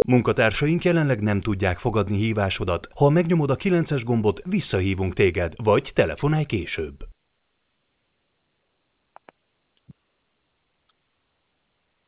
Munkatársaink jelenleg nem tudják fogadni hívásodat. Ha megnyomod a 9-es gombot, visszahívunk téged, vagy telefonálj később.